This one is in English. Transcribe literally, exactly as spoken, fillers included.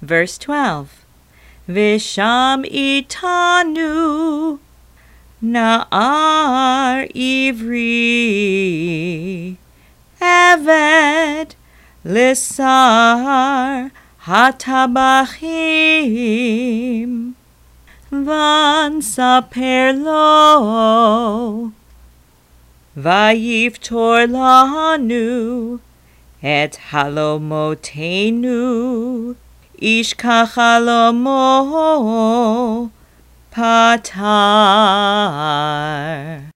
Verse twelve. Visham itanu na'ar ivri eved lisar hatabachim vansaper lo vayiftor lanu et halomotenu ish kachalomo patar.